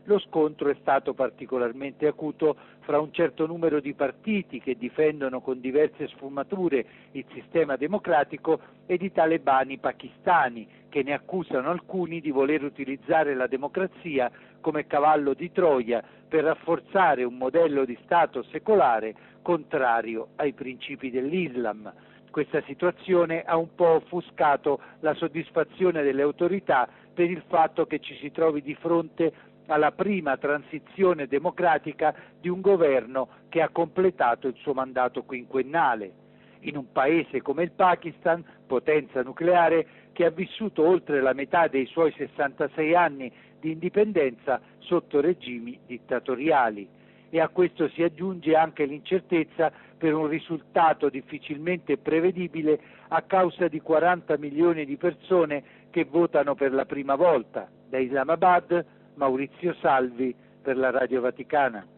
lo scontro è stato particolarmente acuto fra un certo numero di partiti che difendono con diverse sfumature il sistema democratico e di talebani pakistani che ne accusano alcuni di voler utilizzare la democrazia come cavallo di Troia per rafforzare un modello di Stato secolare contrario ai principi dell'Islam. Questa situazione ha un po' offuscato la soddisfazione delle autorità per il fatto che ci si trovi di fronte alla prima transizione democratica di un governo che ha completato il suo mandato quinquennale. In un paese come il Pakistan, potenza nucleare, che ha vissuto oltre la metà dei suoi 66 anni di indipendenza sotto regimi dittatoriali. E a questo si aggiunge anche l'incertezza per un risultato difficilmente prevedibile a causa di 40 milioni di persone che votano per la prima volta. Da Islamabad, Maurizio Salvi per la Radio Vaticana.